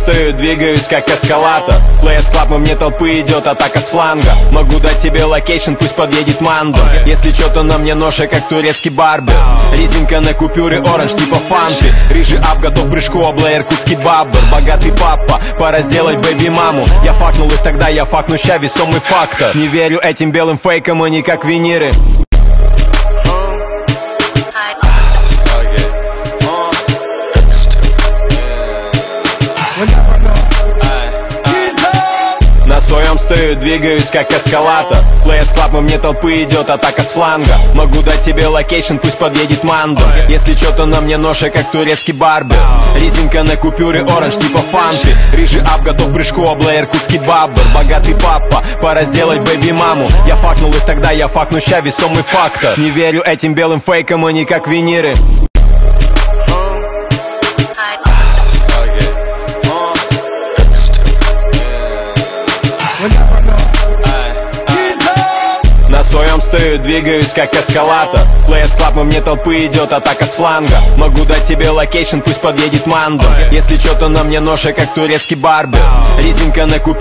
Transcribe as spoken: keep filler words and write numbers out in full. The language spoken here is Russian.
стою, двигаюсь как эскалатор. Players Club, во мне толпы идет атака с фланга. Могу дать тебе локейшн, пусть подъедет Мандо. Если что-то на мне ноша, как турецкий барбер. Резинка на купюре оранж, типа фанты. Рыжий ап, готов к прыжку, обла иркутский баббер. Богатый папа, пора сделать бэби-маму. Я факнул их тогда, я факну ща, весомый фактор. Не верю этим белым фейкам, они как виниры. На своем стою, двигаюсь как эскалатор. Players Club, во мне толпы идет атака с фланга. Могу дать тебе локейшн, пусть подъедет Мандо. Если что-то на мне ноша, как турецкий барбер. Резинка на купюре оранж, типа фанты. Рыжий ап, готов к прыжку, обла иркутский баббер. Богатый папа, пора сделать бэби-маму. Я факнул их тогда, я факну ща, весомый фактор. Не верю этим белым фейкам, они как виниры. На своем стою, двигаюсь как эскалатор. Players Club, во мне толпы идет атака с фланга. Могу дать тебе локейшн, пусть подъедет Мандо. Если что-то на мне ноша, как турецкий барбер. Резинка на купюре